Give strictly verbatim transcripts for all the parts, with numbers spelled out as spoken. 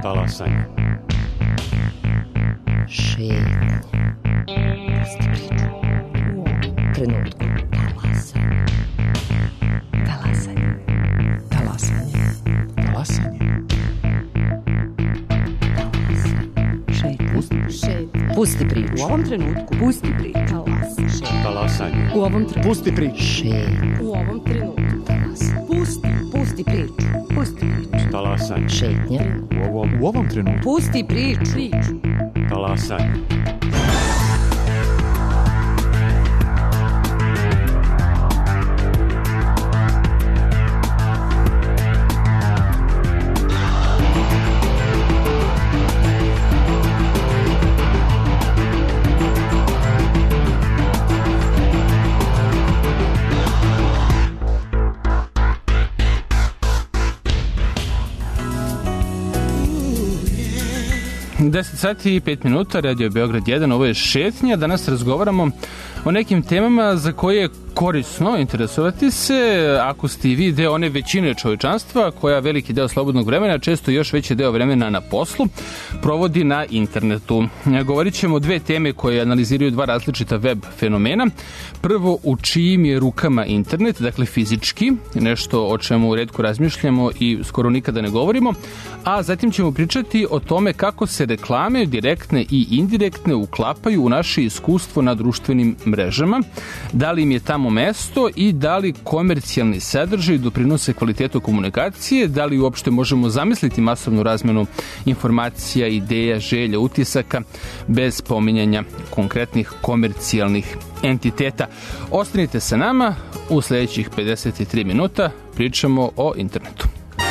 Talasanje. Šetnja. Pusti priču. U trenutku. Talasanje. Talasanje. Talasanje. Talasanje. Šetnja. Pusti, Šetnja. Pusti priču. U ovom trenutku. Pusti priču. Talasanje. talasanje. U ovom trenutku. Pusti priču. Šetnja. U ovom trenutku. Talasanje. Pusti. Pusti priču. Pusti priču. Talasanje. Šetnja. U ovom, u ovom trenutku. Pusti priču. Priču. Talasanje. deset sati i pet minuta, Radio Beograd jedan, ovo je Šetnja. Danas razgovaramo o nekim temama za koje je korisno interesovati se ako ste i vi deo one većine čovječanstva koja veliki deo slobodnog vremena, često još veći deo vremena na poslu, provodi na internetu. Govorit ćemo o dve teme koje analiziraju dva različita web fenomena. Prvo, u čijim je rukama internet, dakle fizički, nešto o čemu retko razmišljamo i skoro nikada ne govorimo, a zatim ćemo pričati o tome kako se reklame, direktne i indirektne, uklapaju u naše iskustvo na društvenim mrežama, da li im je tamo mesto i da li komercijalni sadržaj doprinose kvalitetu komunikacije, da li uopšte možemo zamisliti masovnu razmenu informacija, ideja, želja, utisaka bez pominjanja konkretnih komercijalnih entiteta. Ostanite sa nama, u sledećih pedeset tri minuta pričamo o internetu.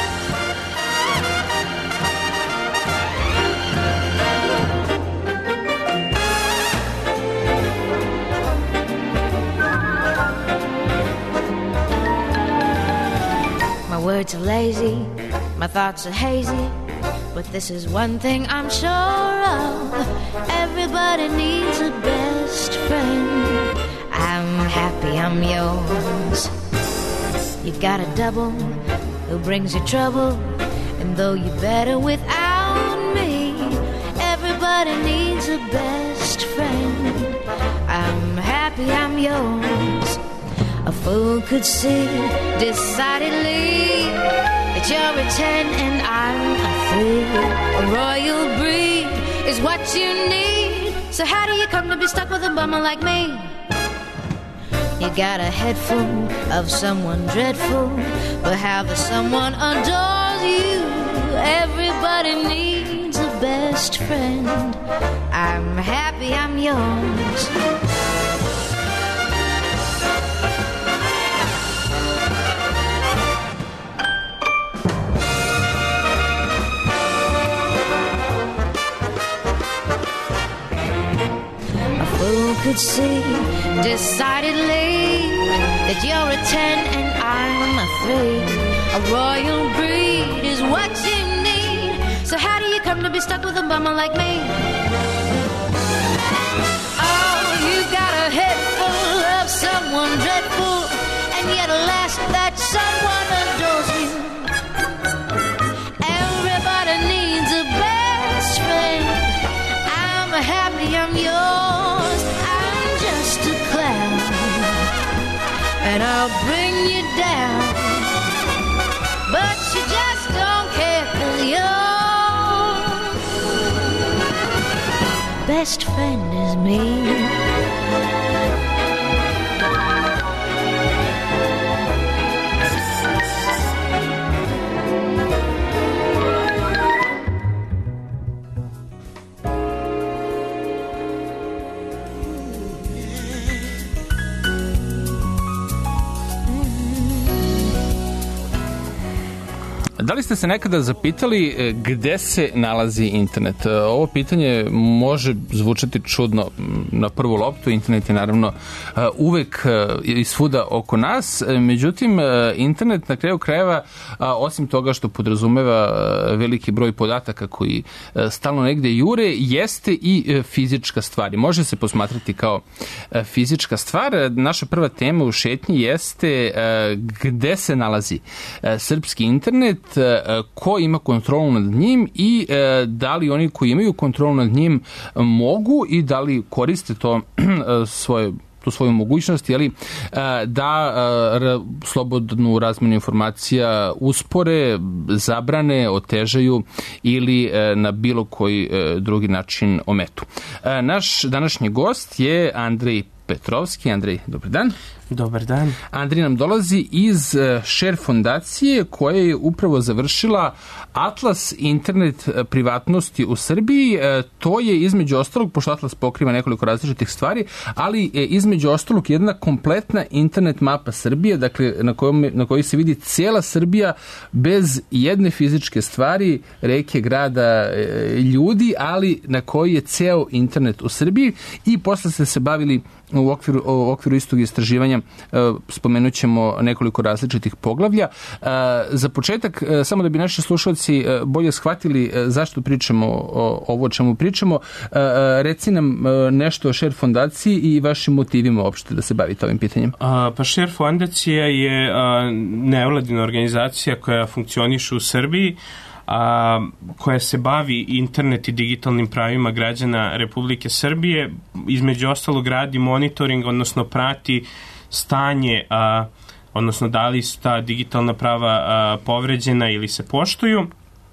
Words are lazy, my thoughts are hazy, but this is one thing I'm sure of. Everybody needs a best friend. I'm happy I'm yours. You got a double who brings you trouble, and though you're better without me, everybody needs a best friend. I'm happy I'm yours. A fool could see decidedly that you're a ten and I'm a three. A royal breed is what you need. So how do you come to be stuck with a bummer like me? You got a head full of someone dreadful, but how the someone adores you. Everybody needs a best friend. I'm happy I'm yours. Who could see decidedly that you're a ten and I'm a three? A royal breed is what you need. So how do you come to be stuck with a bummer like me? Oh, you got a head full of someone dreadful, and yet alas, that someone adores you. Everybody needs a best friend. I'm happy I'm yours. I'm just a clown, and I'll bring you down, but you just don't care, 'cause your best friend is me. Da li ste se nekada zapitali gde se nalazi internet? Ovo pitanje može zvučati čudno na prvu loptu. Internet je naravno uvek i svuda oko nas. Međutim, internet na kraju krajeva, osim toga što podrazumeva veliki broj podataka koji stalno negde jure, jeste i fizička stvar. I može se posmatrati kao fizička stvar. Naša prva tema u Šetnji jeste gde se nalazi srpski internet internet, ko ima kontrolu nad njim i da li oni koji imaju kontrolu nad njim mogu i da li koriste to svoje tu svoju mogućnost, jeli, da slobodnu razmenu informacija uspore, zabrane, otežaju ili na bilo koji drugi način ometu. Naš današnji gost je Andrej Petrovski. Andrej, dobar dan. Dobar dan. Andrej nam dolazi iz Share fondacije koja je upravo završila Atlas internet privatnosti u Srbiji. To je između ostalog, pošto Atlas pokriva nekoliko različitih stvari, ali je između ostalog jedna kompletna internet mapa Srbije, dakle na kojoj, na kojoj se vidi cijela Srbija bez jedne fizičke stvari, reke, grada, ljudi, ali na kojoj je ceo internet u Srbiji i posle ste se bavili u okviru, u okviru istog istraživanja spomenut ćemo nekoliko različitih poglavlja. Za početak, samo da bi naši slušalci bolje shvatili zašto pričamo o ovo o čemu pričamo, reci nam nešto o Share fondaciji i vašim motivima uopšte da se bavite ovim pitanjem. A, pa Share fondacija je a, nevladina organizacija koja funkcioniše u Srbiji, a, koja se bavi internet i digitalnim pravima građana Republike Srbije. Između ostalog radi monitoring, odnosno prati stanje, a, odnosno da li su ta digitalna prava a, povređena ili se poštuju.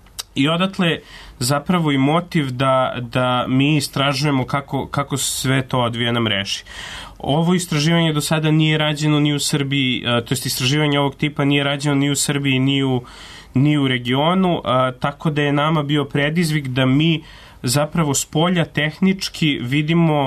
I odatle zapravo i motiv da, da mi istražujemo kako, kako sve to odvija na mreži. Ovo istraživanje do sada nije rađeno ni u Srbiji, a, to jest istraživanje ovog tipa nije rađeno ni u Srbiji, ni u, ni u regionu, a, tako da je nama bio predizvik da mi zapravo s polja tehnički vidimo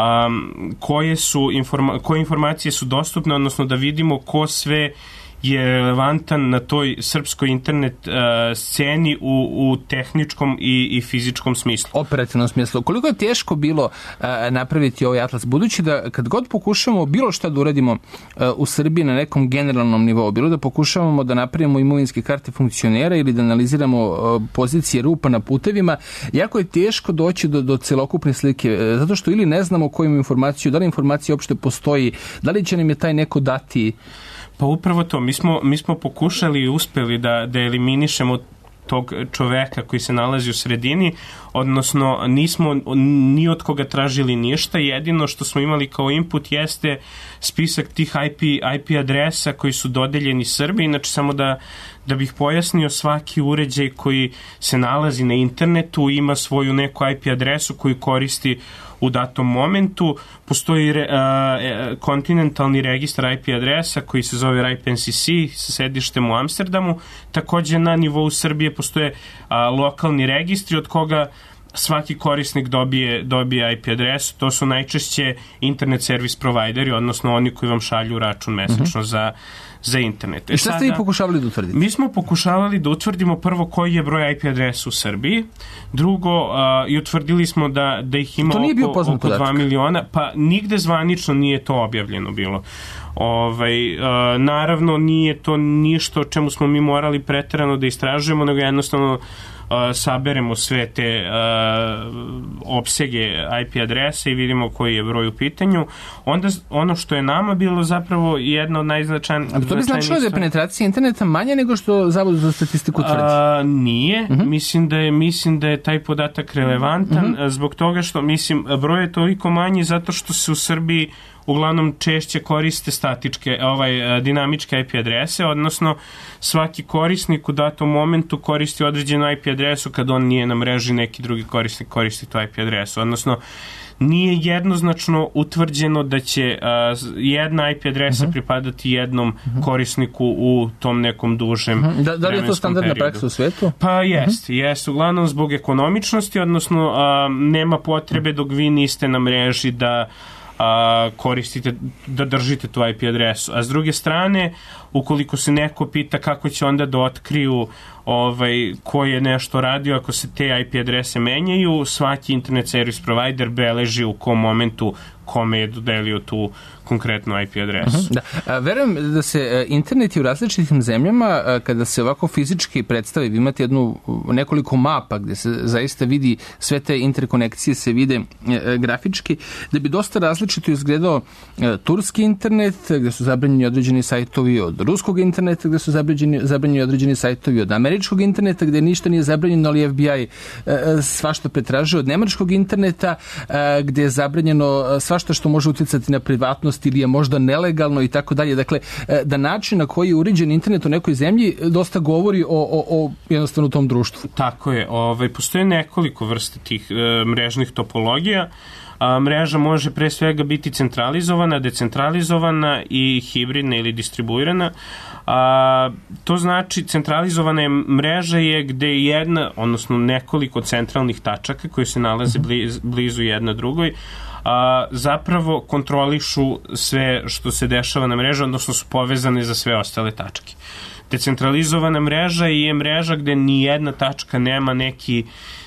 um, koje, su informa- koje informacije su dostupne, odnosno da vidimo ko sve je relevantan na toj srpskoj internet uh, sceni u, u tehničkom i, i fizičkom smislu. Operativnom smislu. Koliko je teško bilo uh, napraviti ovaj atlas, budući da kad god pokušamo bilo šta da uradimo uh, u Srbiji na nekom generalnom nivou, bilo da pokušavamo da napravimo imovinske karte funkcionera ili da analiziramo uh, pozicije rupa na putevima, jako je teško doći do, do celokupne slike, uh, zato što ili ne znamo koju informaciju, da li informacija uopšte postoji, da li će nam je taj neko dati. Pa upravo to, mi smo, mi smo pokušali i uspeli da, da eliminišemo tog čoveka koji se nalazi u sredini, odnosno nismo ni od koga tražili ništa, jedino što smo imali kao input jeste spisak tih I P, I P adresa koji su dodeljeni Srbiji, znači samo da, da bih pojasnio, svaki uređaj koji se nalazi na internetu ima svoju neku I P adresu koju koristi u datom momentu. Postoji re, a, kontinentalni registar I P adresa koji se zove R I P N C C sa sedištem u Amsterdamu. Takođe na nivou Srbije postoje a, lokalni registri od koga svaki korisnik dobije, dobije I P adresu. To su najčešće internet service provideri, odnosno oni koji vam šalju račun mesečno mm-hmm. za, za internet. I šta ste i pokušavali da utvrdite? Mi smo pokušavali da utvrdimo prvo koji je broj I P adresa u Srbiji, drugo uh, i utvrdili smo da, da ih ima oko, oko dva miliona, pa nigde zvanično nije to objavljeno bilo. Ovaj, uh, naravno nije to ništa o čemu smo mi morali preterano da istražujemo, nego jednostavno Uh, saberemo sve te uh, opsege I P adrese i vidimo koji je broj u pitanju. Onda ono što je nama bilo zapravo jedno od najznačajnijih... A to bi značilo da je penetracija interneta manja nego što Zavod za statistiku tvrdi? Uh, nije. Uh-huh. Mislim da je, mislim da je taj podatak relevantan uh-huh. zbog toga što, mislim, broj je toliko manji zato što se u Srbiji uglavnom češće koriste statičke, ovaj, dinamičke I P adrese, odnosno svaki korisnik u datom momentu koristi određenu I P adresu kad on nije na mreži, neki drugi korisnik koristi tu I P adresu, odnosno nije jednoznačno utvrđeno da će a, jedna I P adresa uh-huh. pripadati jednom uh-huh. korisniku u tom nekom dužem uh-huh. da, da li je to standardna praksa u svetu? Pa jest, uh-huh. jest, uglavnom zbog ekonomičnosti, odnosno a, nema potrebe dok vi niste na mreži da a, koristite, da držite tu I P adresu. A s druge strane, ukoliko se neko pita kako će onda da otkriju ovaj, ko je nešto radio, ako se te I P adrese menjaju, svaki internet service provider beleži u kom momentu kome je dodelio tu konkretnu I P adresu. Uh-huh, da. A, verujem da se internet u različitim zemljama, a, kada se ovako fizički predstavi, vi imate jednu, nekoliko mapa gde se zaista vidi sve te interkonekcije, se vide e, grafički, da bi dosta različito izgledao e, turski internet, gde su zabranjeni određeni sajtovi, od ruskog interneta gde su zabranjeni, zabranjeni određeni sajtovi, od američkog interneta gde ništa nije zabranjeno, ali F B I e, svašta pretražuje, od nemačkog interneta e, gde je zabranjeno svašta što može uticati na privatnost ili je možda nelegalno i tako dalje. Dakle, da način na koji je uređen internet u nekoj zemlji dosta govori o, o, o jednostavno tom društvu. Tako je. Ovaj, postoje nekoliko vrsta tih e, mrežnih topologija. A, mreža može pre svega biti centralizovana, decentralizovana i hibridna ili distribuirana. A, to znači centralizovana je mreža je gde je jedna, odnosno nekoliko centralnih tačaka koje se nalaze bliz, blizu jedna drugoj, a, zapravo kontrolišu sve što se dešava na mrežu, odnosno su povezane za sve ostale tačke. Decentralizovana mreža je mreža gde ni jedna tačka nema neki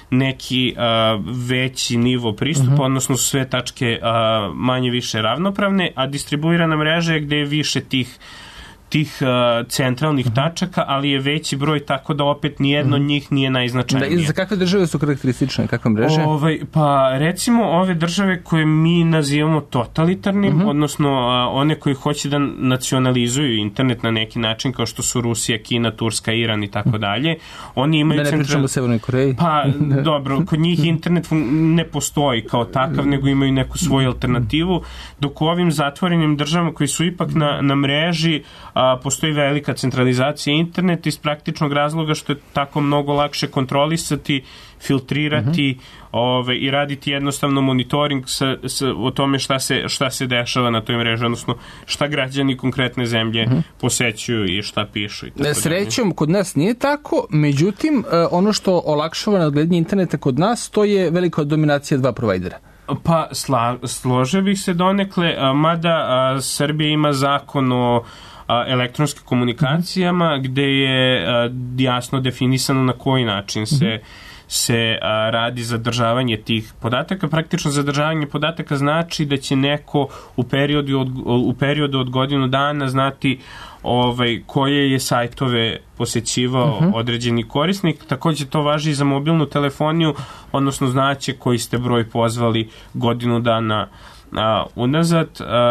neki uh, veći nivo pristupa, uh-huh. odnosno su sve tačke uh, manje više ravnopravne, a distribuirana mreža je gde je više tih tih uh, centralnih uh-huh. tačaka, ali je veći broj, tako da opet nijedno od uh-huh. njih nije najznačajnije. Da, i za kakve države su karakteristične, kakve mreže? Ovaj, pa recimo ove države koje mi nazivamo totalitarnim, uh-huh. odnosno uh, one koji hoće da nacionalizuju internet na neki način, kao što su Rusija, Kina, Turska, Iran i tako dalje, oni imaju... Da ne centra... pričamo o Severnoj Koreji. Pa dobro, kod njih internet ne postoji kao takav, nego imaju neku svoju alternativu, dok u ovim zatvorenim državama koji su ipak na, na mreži a, postoji velika centralizacija interneta iz praktičnog razloga što je tako mnogo lakše kontrolisati, filtrirati uh-huh. ove, i raditi jednostavno monitoring sa, sa, o tome šta se, šta se dešava na toj mreži, odnosno šta građani konkretne zemlje uh-huh. posećuju i šta pišu. I tako Srećom, dalje. Kod nas nije tako, međutim, ono što olakšava nadgledanje interneta kod nas, to je velika dominacija dva provajdera. Pa sla, složio bih se donekle, a, mada a, Srbija ima zakon o a, elektronskim komunikacijama mm-hmm. gde je a, jasno definisano na koji način se mm-hmm. se a, radi zadržavanje tih podataka. Praktično zadržavanje podataka znači da će neko u periodu od, u periodu od godinu dana znati ovaj, koje je sajtove posećivao uh-huh. određeni korisnik. Takođe to važi i za mobilnu telefoniju, odnosno znaće koji ste broj pozvali godinu dana a, unazad.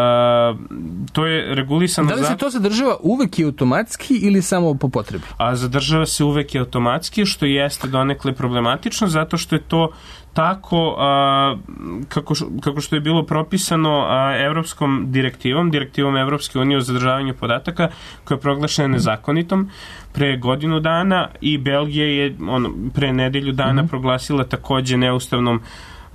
A, to je regulisano... Da li se to zadržava uvek i automatski ili samo po potrebi? A zadržava se uvek i automatski, što jeste donekle problematično, zato što je to tako a, kako, kako što je bilo propisano a, evropskom direktivom, direktivom Evropske unije o zadržavanju podataka, koja je proglašena nezakonitom pre godinu dana, i Belgija je ono, pre nedelju dana mm-hmm. proglasila takođe neustavnom Uh,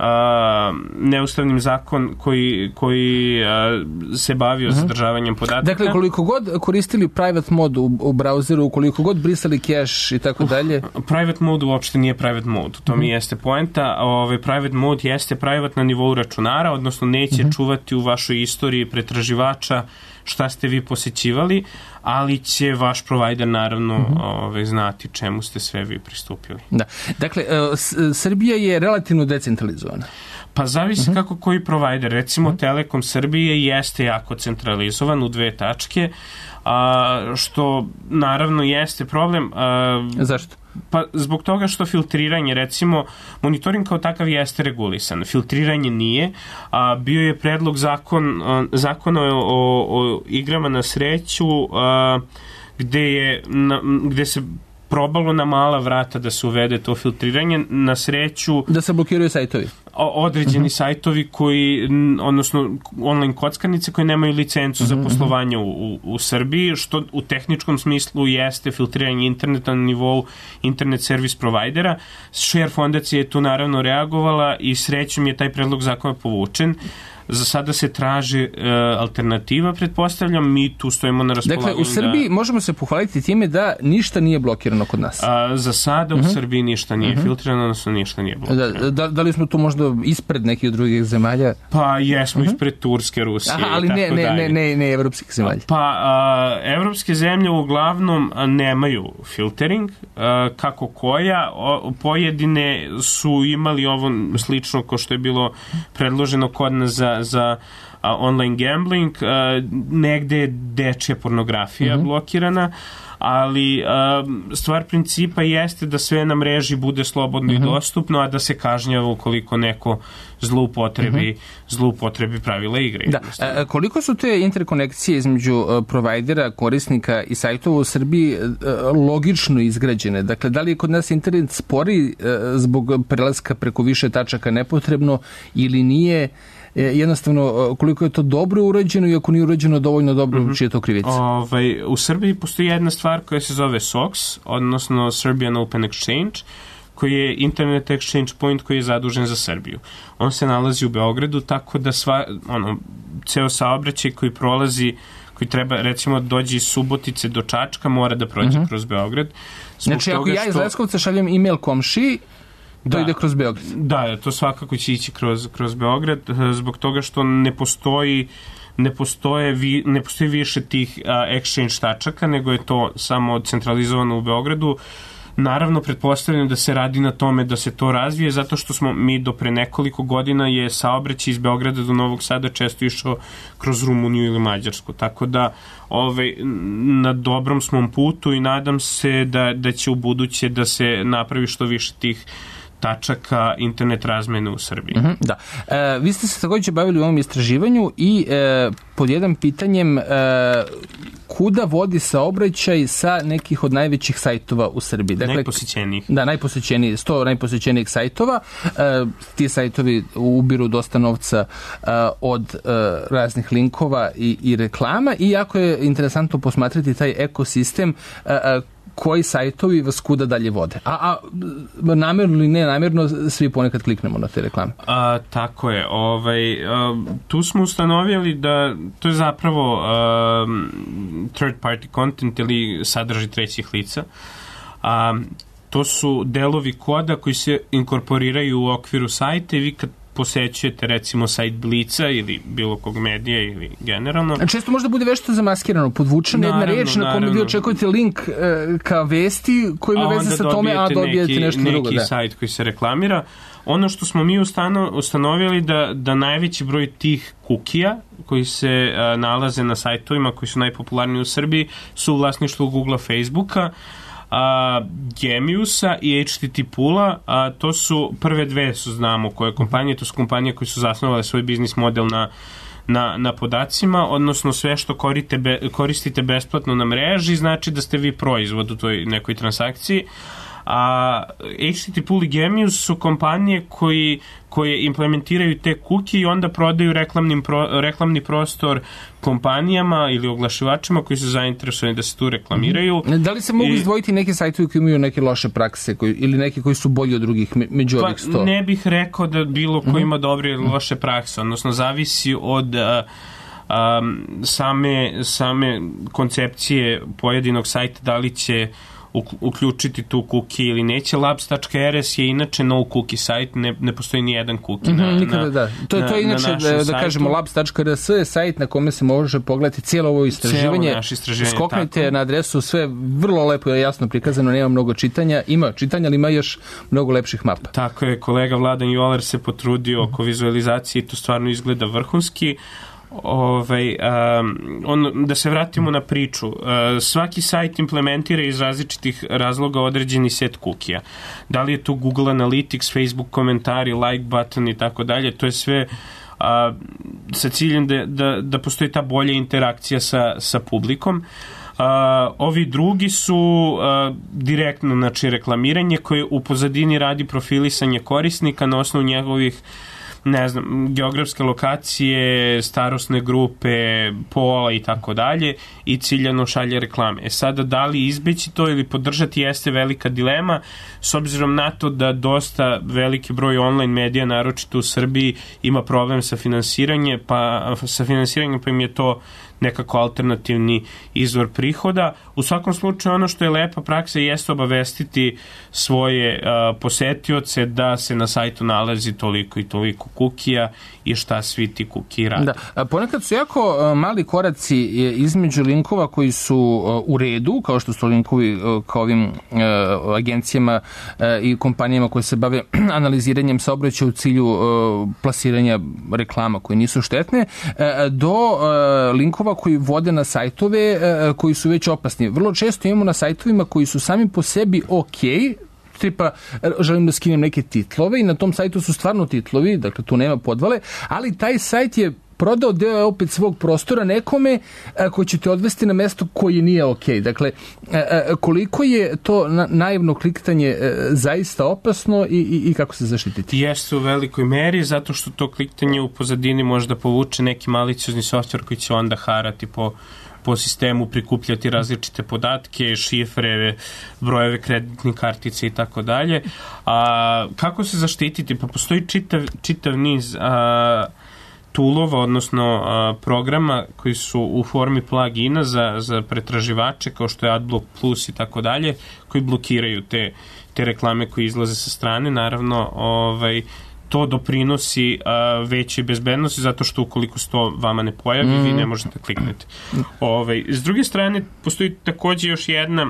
neustavnim zakon koji, koji uh, se bavio uh-huh. zadržavanjem podataka. Dakle, koliko god koristili private mode u, u brauzeru, koliko god brisali cache i tako dalje? Private mode uopšte nije private mode, to uh-huh. mi jeste poenta. Ove, private mode jeste private na nivou računara, odnosno neće uh-huh. čuvati u vašoj istoriji pretraživača šta ste vi posećivali, ali će vaš provider naravno mm-hmm. ove, znati čemu ste sve vi pristupili. Da. Dakle, S- Srbija je relativno decentralizovana. Pa zavisi mm-hmm. kako koji provider. Recimo mm-hmm. Telekom Srbije jeste jako centralizovan u dve tačke, a, što naravno jeste problem. A, Zašto? Pa zbog toga što filtriranje, recimo, monitoring kao takav jeste regulisan. Filtriranje nije. A, bio je predlog zakon, a, zakona o, o, o igrama na sreću a, gde, je, na, gde se probalo na mala vrata da se uvede to filtriranje. Na sreću... Da se blokiraju sajtovi. Određeni uh-huh. sajtovi koji, odnosno online kockarnice koje nemaju licencu uh-huh. za poslovanje u, u, u Srbiji, što u tehničkom smislu jeste filtriranje interneta na nivou internet service provajdera. Share fondacija je tu naravno reagovala i srećom je taj predlog zakona povučen. Za sada se traži e, alternativa, pretpostavljam, mi tu stojimo na raspolaganju. Dakle, u Srbiji da... možemo se pohvaliti time da ništa nije blokirano kod nas. A, za sada uh-huh. u Srbiji ništa nije uh-huh. filtrirano, odnosno ništa nije blokirano. Da, da, da li smo tu možda ispred nekih drugih zemalja? Pa jesmo uh-huh. ispred Turske, Rusije. Aha, ali i tako ne, ne, dalje. ne, ne, ne evropskih zemalja. Pa a, evropske zemlje uglavnom nemaju filtering, a, kako koja. O, pojedine su imali ovo slično ko što je bilo predloženo kod nas za za, za a, online gambling, a, negde je dečja pornografija mm-hmm. blokirana, ali um, stvar principa jeste da sve na mreži bude slobodno mm-hmm. i dostupno, a da se kažnjava ukoliko neko zloupotrebi, mm-hmm. zloupotrebi pravila igre. Da. A, koliko su te interkonekcije između uh, provajdera, korisnika i sajtova u Srbiji uh, logično izgrađene? Dakle, da li je kod nas internet spori uh, zbog prelaska preko više tačaka nepotrebno ili nije? Jednostavno, koliko je to dobro urađeno i ako nije urađeno dovoljno dobro, mm-hmm. čije je to krivica? Ovaj, u Srbiji postoji jedna stvar koja se zove S O X, odnosno Serbian Open Exchange, koji je Internet Exchange Point koji je zadužen za Srbiju. On se nalazi u Beogradu, tako da sva, ono, ceo saobraćaj koji prolazi, koji treba, recimo, dođe iz Subotice do Čačka, mora da prođe mm-hmm. kroz Beograd. Zbog znači, ako ja iz što... Leskovca šaljem e-mail komšiji, to da, ide kroz Beograd. Da, to svakako će ići kroz, kroz Beograd, zbog toga što ne postoji ne postoje, vi, ne postoji više tih a, exchange tačaka, nego je to samo centralizovano u Beogradu. Naravno, pretpostavljam da se radi na tome da se to razvije, zato što smo mi do pre nekoliko godina je saobraćaj iz Beograda do Novog Sada često išao kroz Rumuniju ili Mađarsku. Tako da ovaj, na dobrom smo putu i nadam se da, da će u buduće da se napravi što više tih tačaka internet razmene u Srbiji. Mm-hmm, da. E, vi ste se također bavili u ovom istraživanju i e, pod jedan pitanjem e, kuda vodi saobraćaj sa nekih od najvećih sajtova u Srbiji? Dakle, najposećenijih. Da, najposećenijih, sto najposećenijih sajtova. E, ti sajtovi ubiru dosta novca e, od e, raznih linkova i, i reklama i jako je interesantno posmatrati taj ekosistem e, koji sajtovi vas kuda dalje vode. A, a namjerno ili ne namjerno, svi ponekad kliknemo na te reklame. A, tako je. Ovaj, a, tu smo ustanovili da to je zapravo a, third party content ili sadržaj trećih lica. A, to su delovi koda koji se inkorporiraju u okviru sajta i vi kad posećujete recimo sajt Blica ili bilo kog medija ili generalno. Često možda bude vešto zamaskirano, podvučena jedna reč na kome vi očekujete link e, ka vesti koji ima veze sa tome, a dobijete neki, nešto neki drugo. Neki da. sajt koji se reklamira. Ono što smo mi ustano, ustanovili da, da najveći broj tih kukija koji se a, nalaze na sajtovima koji su najpopularniji u Srbiji su u vlasništvu Googlea, Facebooka, a, Geniusa i H T T Poola, a to su prve dve su znamo koje kompanije, to su kompanije koje su zasnovale svoj biznis model na, na, na podacima, odnosno sve što koriste, be, koristite besplatno na mreži znači da ste vi proizvod u toj nekoj transakciji. A H T T Pool i Genius su kompanije koji, koje implementiraju te kuki i onda prodaju reklamnim pro, reklamni prostor kompanijama ili oglašivačima koji su zainteresovani da se tu reklamiraju. Da li se mogu I, izdvojiti neke sajtovi koji imaju neke loše prakse koji, ili neki koji su bolji od drugih među ovih sto? Pa ne bih rekao da bilo ko ima dobre ili loše prakse, odnosno zavisi od a, a, same, same koncepcije pojedinog sajta, da li će uključiti tu cookie ili neće. Labs dot r s je inače no cookie sajt, ne, ne postoji ni jedan cookie na, mm-hmm, nikada, na, da. To, na, to je inače, da, da kažemo, labs dot r s je sajt na kome se može pogledati cijelo ovo istraživanje. istraživanje Skoknite tako. Na adresu, sve vrlo lepo i jasno prikazano, nema mnogo čitanja. Ima čitanja, ali ima još mnogo lepših mapa. Tako je, kolega Vladan Joler se potrudio oko vizualizacije i to stvarno izgleda vrhunski. Ovaj, um, on, da se vratimo na priču, uh, svaki sajt implementira iz različitih razloga određeni set kukija. Da li je to Google Analytics, Facebook komentari, like button i tako dalje, to je sve uh, sa ciljem da, da, da postoji ta bolja interakcija sa, sa publikom. Uh, ovi drugi su uh, direktno, znači, reklamiranje koje u pozadini radi profilisanje korisnika na osnovu njegovih, ne znam, geografske lokacije, starosne grupe, pola i tako dalje i ciljano šalje reklame. E sada, da li izbeći to ili podržati jeste velika dilema, s obzirom na to da dosta veliki broj online medija, naročito u Srbiji, ima problem sa finansiranjem, pa sa finansiranjem pa im je to nekako alternativni izvor prihoda. U svakom slučaju ono što je lepa praksa jeste obavestiti svoje uh, posetioce da se na sajtu nalazi toliko i toliko kukija i šta svi ti kuki rade. Da. Ponekad su jako uh, mali koraci između linkova koji su uh, u redu, kao što su linkovi uh, kao ovim uh, agencijama uh, i kompanijama koje se bave analiziranjem saobraćaja u cilju uh, plasiranja reklama koje nisu štetne, uh, do uh, linkova koji vode na sajtove uh, koji su već opasni. Vrlo često imamo na sajtovima koji su sami po sebi okej, tipa želim da skinem neke titlove i na tom sajtu su stvarno titlovi, dakle tu nema podvale, ali taj sajt je prodao deo je opet svog prostora nekome a, koji će te odvesti na mesto koje nije okej. Dakle, a, a, koliko je to na, naivno kliktanje a, zaista opasno i, i, i kako se zaštititi? Jeste u velikoj meri, zato što to kliktanje u pozadini može da povuče neki maliciozni softver koji će onda harati po po sistemu, prikupljati različite podatke, šifre, brojeve kreditnih kartice i tako dalje. A kako se zaštititi? Pa postoji čitav, čitav niz a, toolova, odnosno a, programa koji su u formi plugina za, za pretraživače, kao što je Adblock Plus i tako dalje, koji blokiraju te, te reklame koje izlaze sa strane. Naravno, ovaj, to doprinosi uh, većoj bezbednosti, zato što ukoliko se to vama ne pojavi, mm. vi ne možete kliknuti. Ove, s druge strane, postoji takođe još jedna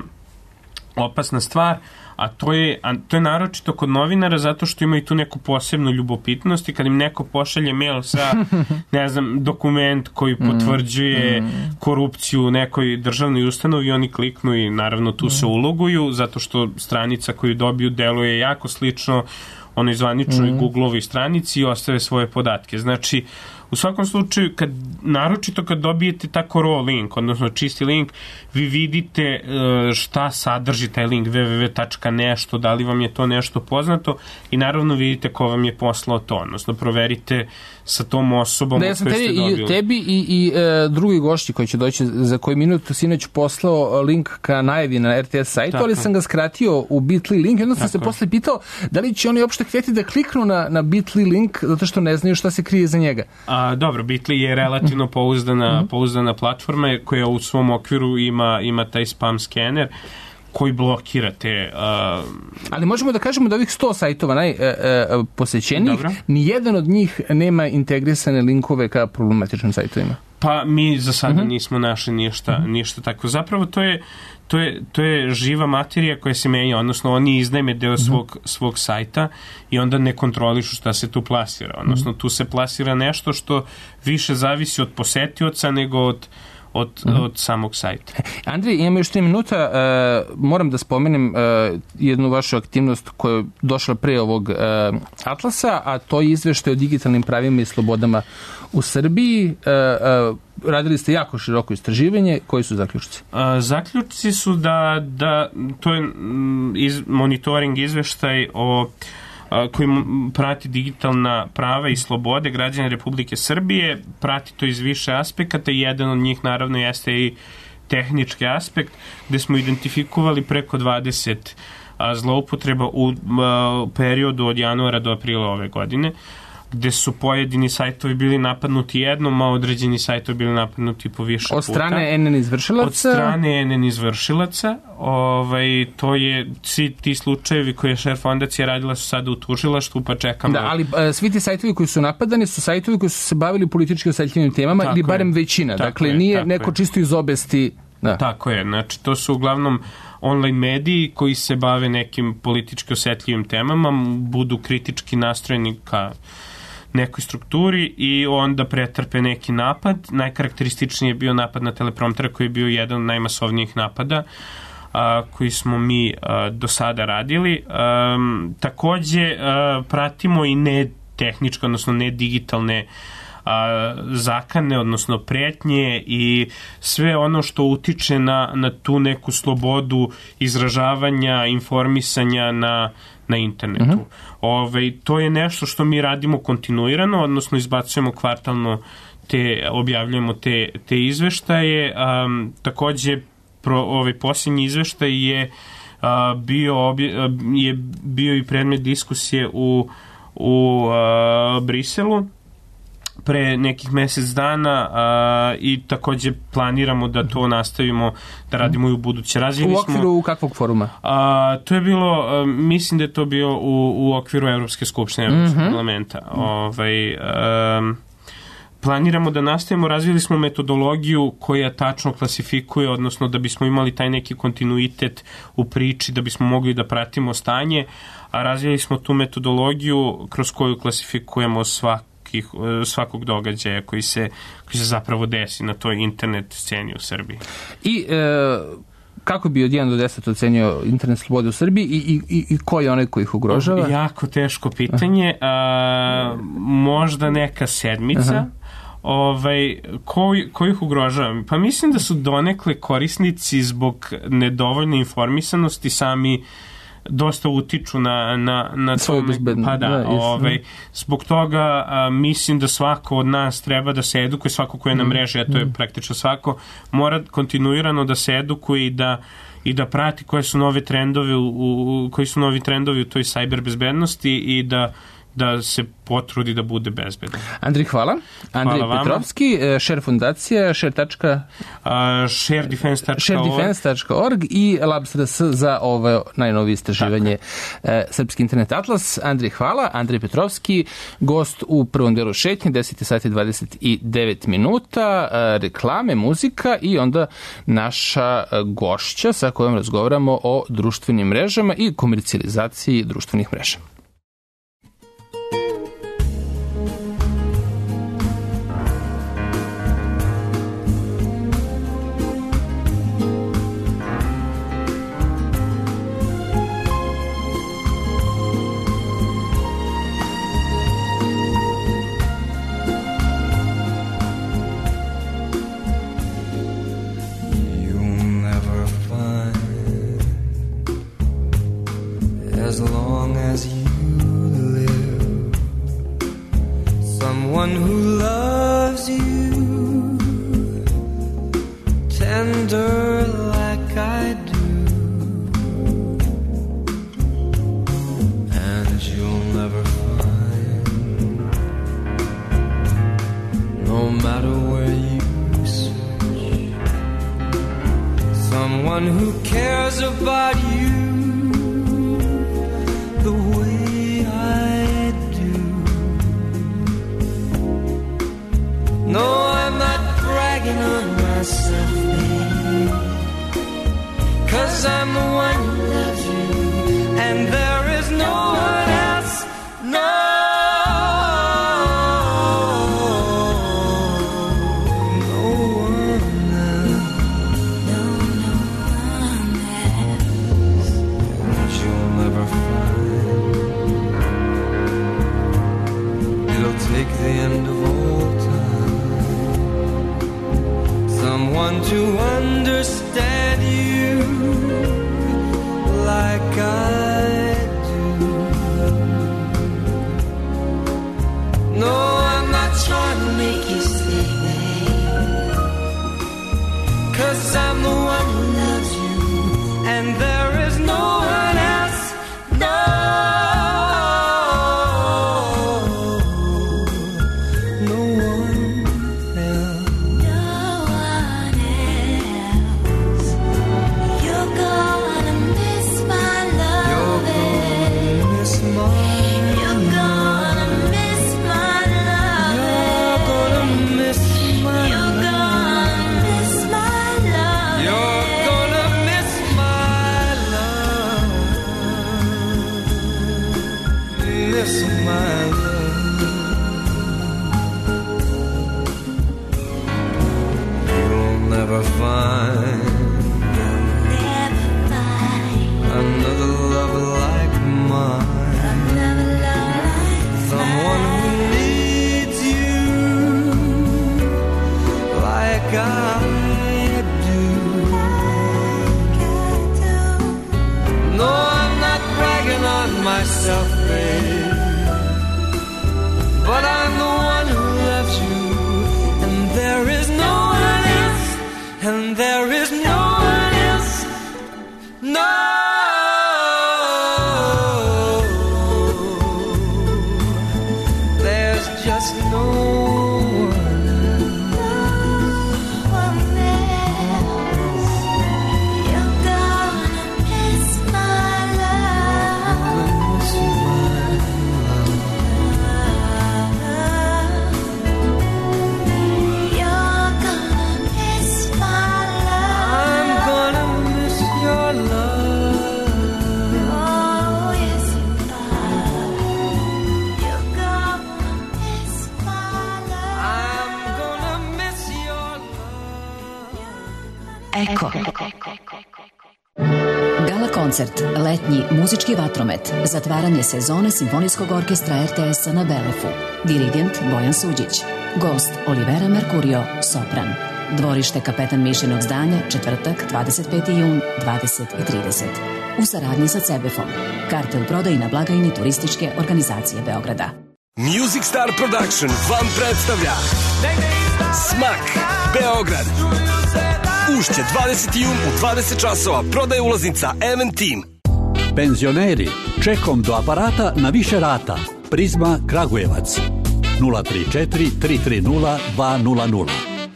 opasna stvar, a to je, a to je naročito kod novinara, zato što imaju tu neku posebnu ljubopitnost i kad im neko pošalje mail sa, ne znam, dokument koji potvrđuje mm. korupciju u nekoj državnoj ustanovi, oni kliknu i naravno tu mm. se uloguju, zato što stranica koju dobiju deluje jako slično onoj zvaničnoj mm. Google-ovoj stranici i ostave svoje podatke. Znači, u svakom slučaju, kad, naročito kad dobijete tako raw link, odnosno čisti link, vi vidite šta sadrži taj link www tačka nešto, da li vam je to nešto poznato i naravno vidite ko vam je poslao to, odnosno proverite sa tom osobom da, ja sam koju tebi, ste dobili. I tebi i, i e, drugi gošći koji će doći za koji minut sinoć poslao link ka najavi na R T S sajtu, tako, ali sam ga skratio u bit dot ly link i onda sam se posle pitao da li će oni uopšte htjeti da kliknu na, na bit dot ly link zato što ne znaju šta se krije za njega. A, dobro, bit dot ly je relativno pouzdana, pouzdana platforma koja u svom okviru ima, ima taj spam skener koji blokira te... Uh... Ali možemo da kažemo da ovih sto sajtova najposećenijih, uh, nijedan od njih nema integrisane linkove ka problematičnim sajtovima. Pa mi za sada uh-huh. nismo našli ništa, uh-huh. ništa tako. Zapravo to je, to, je, to je živa materija koja se menja, odnosno oni iznajme deo uh-huh. svog, svog sajta i onda ne kontrolišu šta se tu plasira. Odnosno tu se plasira nešto što više zavisi od posetioca nego od Od, mm-hmm. od samog sajta. Andrej, imamo još tri minuta. Uh, moram da spomenem uh, jednu vašu aktivnost koja je došla pre ovog uh, Atlasa, a to je izveštaj o digitalnim pravima i slobodama u Srbiji. Uh, uh, radili ste jako široko istraživanje. Koji su zaključci? Uh, zaključci su da, da to je iz, monitoring izveštaj o koji prati digitalna prava i slobode građana Republike Srbije, prati to iz više aspekata i jedan od njih naravno jeste i tehnički aspekt, gde smo identifikovali preko dvadeset zloupotreba u periodu od januara do aprila ove godine, gde su pojedini sajtovi bili napadnuti jednom, a određeni sajtovi bili napadnuti po više puta. Od strane N N izvršilaca? Od strane N N izvršilaca. Ovaj, to je, svi ti slučajevi koje je šef fondacija radila su sada u tužilaštvu, pa čekamo. Da, ali a, svi ti sajtovi koji su napadani su sajtovi koji su se bavili politički osjetljivim temama, tako ili barem je. većina. Tako dakle, je, nije neko je. čisto iz obesti. Da. Tako je, znači to su uglavnom online mediji koji se bave nekim politički osjetljivim temama, budu kritički nastrojeni ka nekoj strukturi i onda pretrpe neki napad. Najkarakterističniji je bio napad na teleprompter koji je bio jedan od najmasovnijih napada a, koji smo mi a, do sada radili. A, takođe a, pratimo i ne tehničke, odnosno ne digitalne a, zakane, odnosno pretnje i sve ono što utiče na, na tu neku slobodu izražavanja, informisanja na na internetu. Uh-huh. Ove, to je nešto što mi radimo kontinuirano, odnosno izbacujemo kvartalno te, objavljujemo te, te izveštaje. Um, takođe, pro, ovaj posljednji izveštaj je, uh, bio, obje, je bio i predmet diskusije u, u uh, Briselu, pre nekih mesec dana a, i takođe planiramo da to nastavimo da radimo i u buduće. Razvili u okviru smo, kakvog foruma? A, to je bilo, a, mislim da je to bio u, u okviru Evropske skupštine, Evropskog mm-hmm. parlamenta. Ovaj, a, planiramo da nastavimo, razvili smo metodologiju koja tačno klasifikuje, odnosno da bismo imali taj neki kontinuitet u priči, da bismo mogli da pratimo stanje, a razvili smo tu metodologiju kroz koju klasifikujemo svakih, svakog događaja koji se, koji se zapravo desi na toj internet sceni u Srbiji. I e, kako bi od jedan do deset ocenio internet slobode u Srbiji i, i, i ko je onaj koji ih ugrožava? Jako teško pitanje. A, možda neka sedmica. Aha. Ovaj, ko, ko ih ugrožava? Pa mislim da su donekle korisnici zbog nedovoljne informisanosti sami dosta utiču na, na, na svoju bezbednost. Pa da, da ovaj, zbog toga a, mislim da svako od nas treba da se edukuje, svako ko je na mreži, a to je praktično svako, mora kontinuirano da se edukuje i da i da prati koje su nove trendovi u, u, koji su novi trendovi u toj cyber bezbednosti i da da se potrudi da bude bezbedan. Andrej, hvala. Andrej hvala Petrovski, Share fondacija, share. Uh, share defense dot org share defense dot org i Labs dot r s za ovo najnovije istraživanje uh, Srpski internet atlas. Andrej, hvala. Andrej Petrovski, gost u prvom delu šetnje, deset sati dvadeset devet minuta, uh, reklame, muzika i onda naša gošća sa kojom razgovaramo o društvenim mrežama i komercijalizaciji društvenih mreža. As long as you live, someone who loves you tender like I do, and you'll never find, no matter where you search, someone who cares about you the way I do. No, I'm not bragging on myself, babe, 'cause I'm the one who loves you, and there is no one else, no, no one else, no, no one else, and you'll never find. It'll take the end of all time, someone to understand you like I do. No, I'm not trying to make you stay, babe, 'cause I'm the one who loves you, and there is no one else, no. Myself, babe, but I'm the one who loves you, and there is no one else, and there is no one else, no. There's just no Gala koncert, letnji muzički vatromet, zatvaranje sezone Simfonijskog orkestra er te es-a na Belefu. Dirigent Bojan Suđić. Gost Olivera Mercurio, sopran. Dvorište Kapetan Mišinog zdanja, četvrtak, dvadeset peti jun, dvadeset i trideset. U saradnji sa Cebefom. Karte u prodaji na blagajni Turističke organizacije Beograda. Music Star Production vam predstavlja Smak Beograd. Ušće dvadeseti jun u dvadeset časova. Prodaje ulaznica Eventim. Penzioneri, čekom do aparata na više rata. Prizma Kragujevac. nula tri četiri tri tri nula dva nula nula.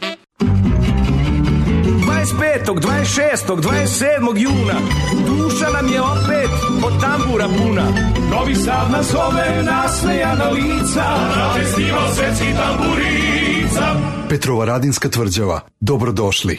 dvadeset petog, dvadeset šestog, dvadeset sedmog juna duša nam je opet od tambura puna. Novi Sad nas zove, nasmejana lica, na festival svetskih tamburica. Petrovaradinska tvrđava, dobrodošli.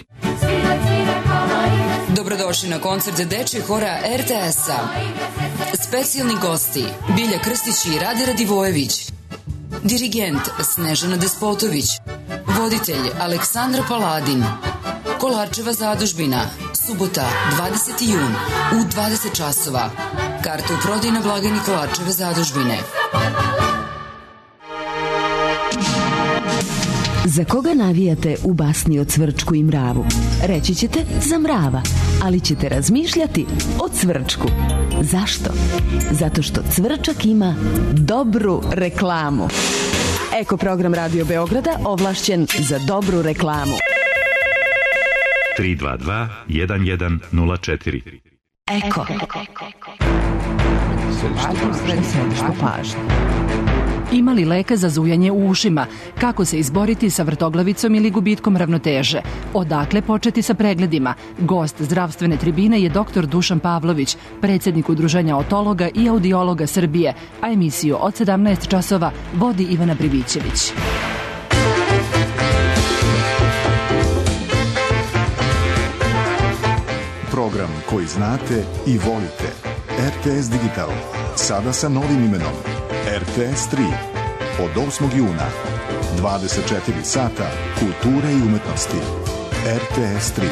Dobrodošli na koncert za dečje hora er te es-a. Specijalni gosti Bilja Krstić i Rade Radivojević. Dirigent Snežana Despotović. Voditelj Aleksandra Paladin. Kolarčeva zadužbina, subota, dvadeseti jun, u dvadeset časova. Karte u prodaji na blagajni Kolarčeve zadužbine. Za koga navijate u basni o Cvrčku i mravu? Reći ćete za mrava, ali ćete razmišljati o Cvrčku. Zašto? Zato što Cvrčak ima dobru reklamu. Eko program Radio Beograda ovlašćen za dobru reklamu. tri dva dva jedan jedan nula četiri. Eko. Središte pažnje. Ima li leka za zujanje u ušima? Kako se izboriti sa vrtoglavicom ili gubitkom ravnoteže? Odakle početi sa pregledima? Gost zdravstvene tribine je doktor Dušan Pavlović, predsjednik Udruženja otologa i audiologa Srbije, a emisiju od sedamnaest časova vodi Ivana Brivićević. Program koji znate i volite. er te es Digital. Sada sa novim imenom. er te es tri. Od osmog juna. dvadeset četiri sata. Kulture i umetnosti. er te es tri.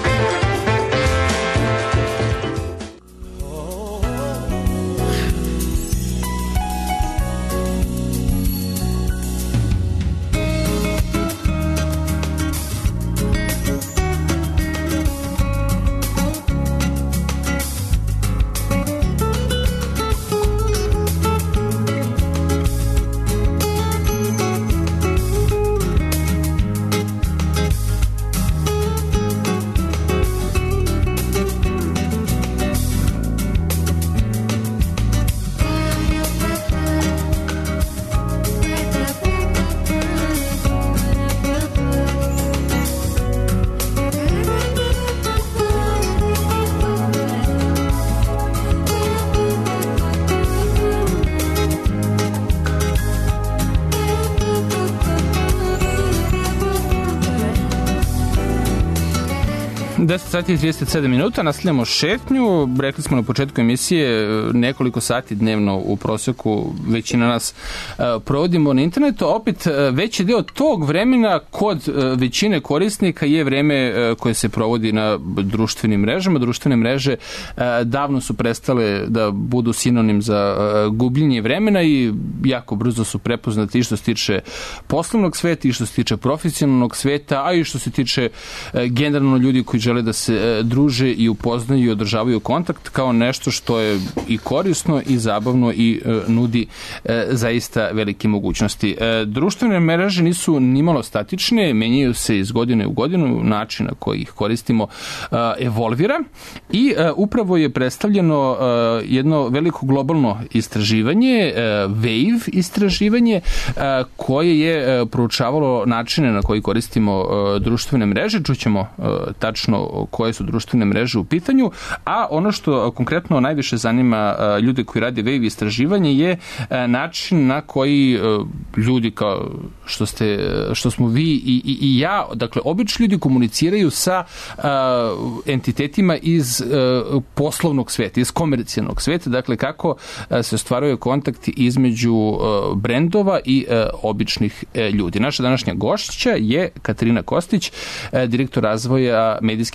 deset sati i trideset sedam minuta, nastavljamo šetnju. Rekli smo na početku emisije, nekoliko sati dnevno u proseku većina nas provodimo na internetu. Opet, veći deo tog vremena kod većine korisnika je vreme koje se provodi na društvenim mrežama. Društvene mreže davno su prestale da budu sinonim za gubljenje vremena i jako brzo su prepoznati i što se tiče poslovnog sveta i što se tiče profesionalnog sveta, a i što se tiče generalno ljudi koji žele da se druže i upoznaju i održavaju kontakt kao nešto što je i korisno i zabavno i e, nudi e, zaista velike mogućnosti. E, društvene mreže nisu nimalo statične, menjaju se iz godine u godinu, način na koji ih koristimo e, evolvira i e, upravo je predstavljeno e, jedno veliko globalno istraživanje, e, Wave istraživanje, e, koje je e, proučavalo načine na koji koristimo e, društvene mreže. Čućemo e, tačno koje su društvene mreže u pitanju, a ono što konkretno najviše zanima ljude koji rade Wave istraživanje je način na koji ljudi kao što ste, što smo vi i, i, i ja, dakle obični ljudi komuniciraju sa uh, entitetima iz uh, poslovnog sveta, iz komercijalnog sveta, dakle kako uh, se ostvaruje kontakt između uh, brendova i uh, običnih uh, ljudi. Naša današnja gošća je Katarina Kostić, uh, direktor razvoja medijskih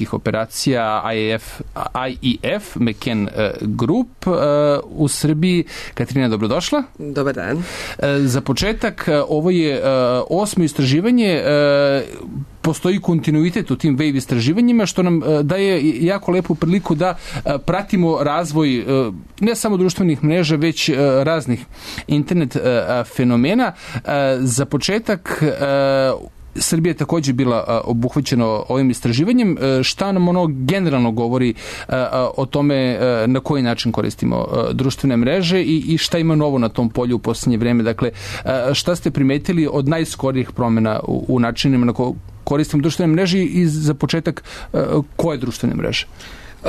kibernetetskih operacija I E F, I E F McCann Group u Srbiji. Katarina, dobrodošla. Dobar dan. Za početak, ovo je osmo istraživanje, postoji kontinuitet u tim wave istraživanjima, što nam daje jako lepu priliku da pratimo razvoj ne samo društvenih mreža, već raznih internet fenomena. Za početak, Srbija je takođe bila obuhvaćena ovim istraživanjem. Šta nam ono generalno govori o tome na koji način koristimo društvene mreže i, i šta ima novo na tom polju u poslednje vreme? Dakle, šta ste primetili od najskorijih promena u, u načinima na ko koristimo društvene mreže i za početak koje društvene mreže? Uh...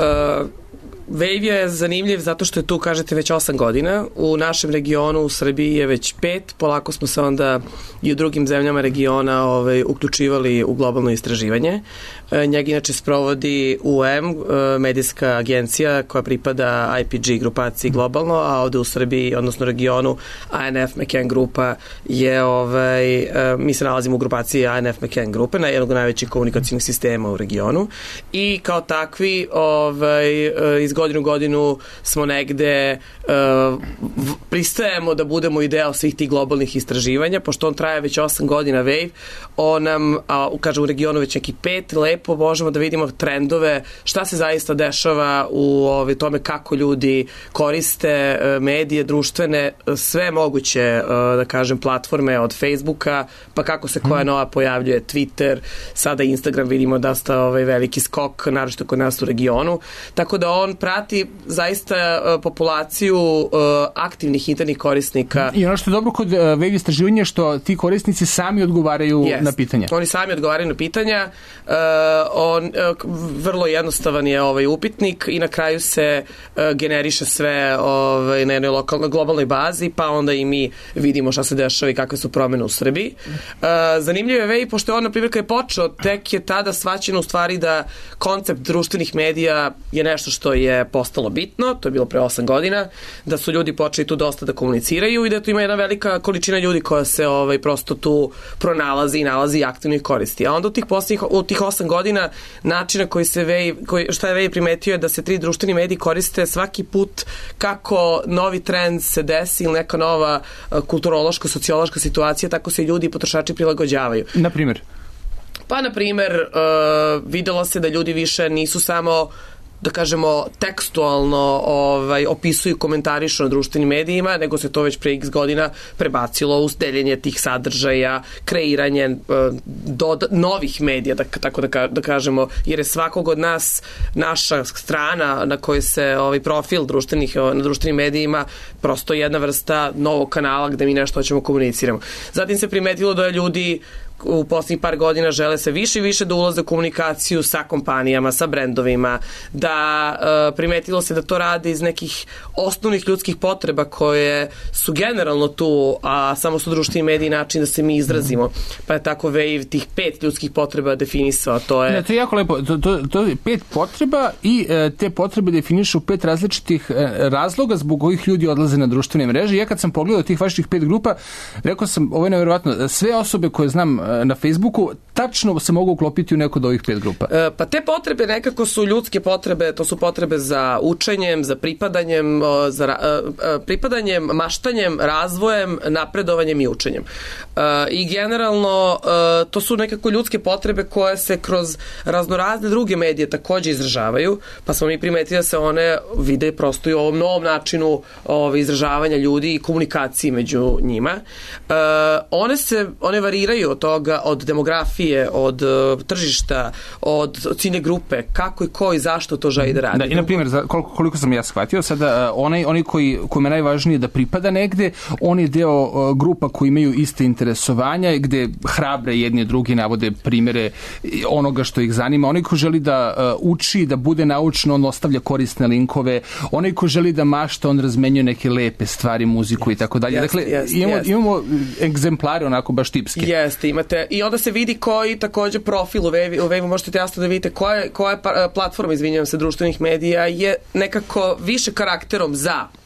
Wave je zanimljiv zato što je tu, kažete, već osam godina. U našem regionu, u Srbiji je već pet. Polako smo se onda i u drugim zemljama regiona ovaj, uključivali u globalno istraživanje. E, njega inače sprovodi U M, medijska agencija koja pripada I P G grupaciji globalno, a ovde u Srbiji, odnosno regionu, A N F McCann grupa je, ovaj, e, mi se nalazimo u grupaciji A N F McCann grupe, na jednog od najvećih komunikacijnih sistema u regionu. I kao takvi, ovaj, iz godinu u godinu smo negde uh, pristajemo da budemo i deo svih tih globalnih istraživanja, pošto on traje već osam godina Wave, on nam, a, kaže u regionu već neki pet, lepo možemo da vidimo trendove, šta se zaista dešava u ove, tome kako ljudi koriste uh, medije, društvene, sve moguće, uh, da kažem, platforme od Facebooka, pa kako se koja nova pojavljuje, Twitter, sada Instagram, vidimo da sta ovaj veliki skok, naročito kod nas u regionu, tako da on prati zaista uh, populaciju uh, aktivnih internih korisnika. I ono što je dobro kod uh, web istraživanja što ti korisnici sami odgovaraju yes. na pitanja. Oni sami odgovaraju na pitanja. Uh, on, uh, vrlo jednostavan je ovaj upitnik i na kraju se uh, generiše sve ovaj, na jednoj lokalnoj, globalnoj bazi, pa onda i mi vidimo šta se dešava i kakve su promene u Srbiji. Uh, zanimljivo je Wave, pošto je on, na primjer, kad je počeo, tek je tada shvaćeno u stvari da koncept društvenih medija je nešto što je postalo bitno, to je bilo pre osam godina, da su ljudi počeli tu dosta da komuniciraju i da tu ima jedna velika količina ljudi koja se ovaj, prosto tu pronalazi i nalazi i aktivno ih koristi. A onda u tih posljednjih, u tih osam godina načina koji se Wave, koji, šta je Wave primetio je da se tri društveni mediji koriste svaki put kako novi trend se desi ili neka nova uh, kulturološka, sociološka situacija, tako se i ljudi i potrošači prilagođavaju. Na primjer? Pa, na primjer, uh, videlo se da ljudi više nisu samo, da kažemo, tekstualno ovaj, opisuju i komentarišu na društvenim medijima, nego se to već pre x godina prebacilo u deljenje tih sadržaja, kreiranje uh, do, novih medija, da, tako da, ka, da kažemo, jer je svakog od nas naša strana na kojoj se ovaj profil društvenih, na društvenim medijima prosto jedna vrsta novog kanala gde mi nešto hoćemo komuniciramo. Zatim se primetilo da ljudi u poslednjih par godina žele se više i više da ulaze u komunikaciju sa kompanijama, sa brendovima, da uh, primetilo se da to rade iz nekih osnovnih ljudskih potreba koje su generalno tu, a samo su društveni mediji način da se mi izrazimo. Pa je tako Wave tih pet ljudskih potreba definisao. To je... Ne, to je jako lepo. To, to, to je pet potreba i e, te potrebe definišu pet različitih e, razloga zbog kojih ljudi odlaze na društvene mreže. Ja kad sam pogledao tih vaših pet grupa, rekao sam, ovo je nevjerovatno, sve osobe koje znam na Facebooku tačno se mogu uklopiti u neko od ovih pet grupa. E, pa te potrebe nekako su ljudske potrebe, to su potrebe za učenjem, za pripadanjem, za a, a, pripadanjem, maštanjem, razvojem, napredovanjem i učenjem. E, I generalno a, to su nekako ljudske potrebe koje se kroz raznorazne druge medije takođe izražavaju, pa smo mi primetili da se one vide prosto i u ovom novom načinu ove, izražavanja ljudi i komunikaciji među njima. E, one se, one variraju od toga, od demografije, od uh, tržišta, od ciljne grupe, kako i ko i zašto to želi da radi. Da, i na primjer, koliko, koliko sam ja shvatio, sada uh, onaj, oni koji, kojima je najvažnije da pripada negde, on je deo uh, grupa koji imaju iste interesovanja, gde hrabre jedni drugi navode primere onoga što ih zanima. Onaj ko želi da uh, uči, da bude naučno, on ostavlja korisne linkove. Onaj ko želi da mašta, on razmenjuje neke lepe stvari, muziku i tako dalje. Dakle, jest, imamo, jest. imamo egzemplare onako baš tipske. Jeste, imate. I onda se vidi koji takođe profil u Wave, u Wave možete jasno da vidite koja, koja platforma, izvinjavam se, društvenih medija je nekako više karakterom za